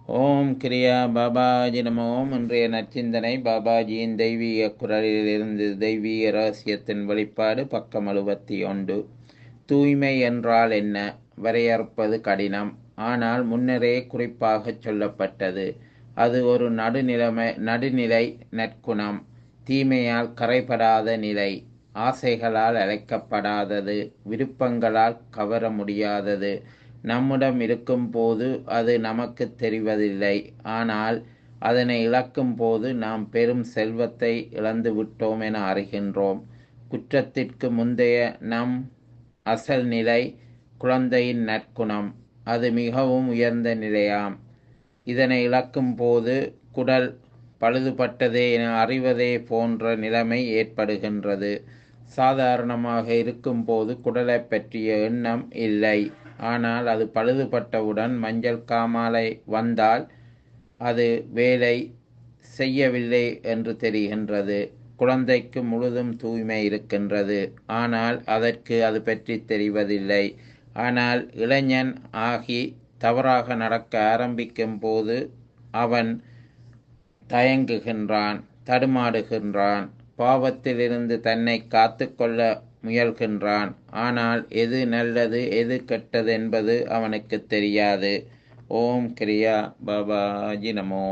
ஓம் கிரியா பாபாஜி நம ஓம். இன்றைய நற்சிந்தனை பாபாஜியின் தெய்வீக குரலிலிருந்து தெய்வீக ரகசியத்தின் வெளிப்பாடு, பக்கம் 71. தூய்மை என்றால் என்ன? வரையறுப்பது கடினம், ஆனால் முன்னரே குறிப்பாக சொல்லப்பட்டது. அது ஒரு நடுநிலை நற்குணம், தீமையால் கரைபடாத நிலை, ஆசைகளால் அழைக்கப்படாதது, விருப்பங்களால் கவர முடியாதது. நம்மிடம் இருக்கும் போது அது நமக்கு தெரிவதில்லை, ஆனால் அதனை இழக்கும் போது நாம் பெரும் செல்வத்தை இழந்து விட்டோம் என அறிகின்றோம். குற்றத்திற்கு முந்தைய நம் அசல் நிலை குழந்தையின் நற்குணம். அது மிகவும் உயர்ந்த நிலையாம். இதனை இழக்கும் போது குடல் பழுதுபட்டதே என அறிவதே போன்ற நிலைமை ஏற்படுகின்றது. சாதாரணமாக இருக்கும்போது குடலை பற்றிய எண்ணம் இல்லை, ஆனால் அது பழுதுபட்டவுடன் மஞ்சள் காமாலை வந்தால் அது வேலை செய்யவில்லை என்று தெரிகின்றது. குழந்தைக்கு முழுதும் தூய்மை இருக்கின்றது, ஆனால் அதற்கு அது பற்றி தெரிவதில்லை. ஆனால் இளைஞன் ஆகி தவறாக நடக்க ஆரம்பிக்கும் போது அவன் தயங்குகின்றான், தடுமாடுகின்றான், பாவத்திலிருந்து தன்னை காத்து கொள்ள முயல்கின்றான். ஆனால் எது நல்லது எது கெட்டது என்பது அவனுக்கு தெரியாது. ஓம் கிரியா பாபாஜி நமோ.